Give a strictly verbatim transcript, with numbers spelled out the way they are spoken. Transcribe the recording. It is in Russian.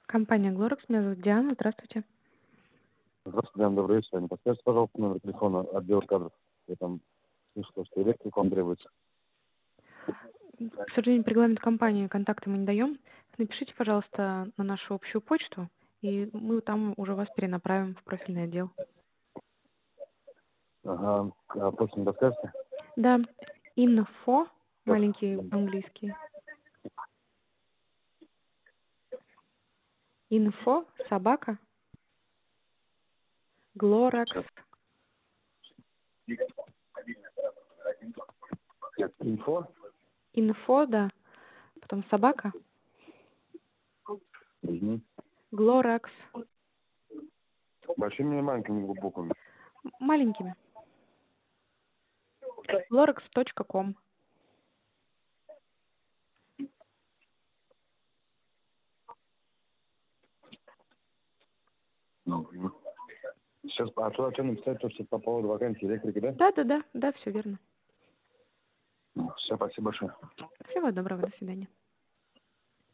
Компания Glorex, меня зовут Диана, здравствуйте. Здравствуйте, Диана, добрый вечер. Не подскажите, пожалуйста, номер телефона отдела кадров. Я там слышал, что электрик вам требуется. К сожалению, по регламенту компании контакты мы не даем. Напишите, пожалуйста, на нашу общую почту, и мы там уже вас перенаправим в профильный отдел. Ага, а почту не подскажете? Да, info, Так. маленький английский. Info, собака, Glorex. Инфо? Info, да, потом собака, Угу. Glorex. Большими или маленькими буквами? Маленькими. glorex точка ком. Угу. Сейчас, а туда что написать, то, что по поводу вакансии электрики, да? Да, да, да, да, все верно. Все, спасибо большое. Всего доброго, до свидания.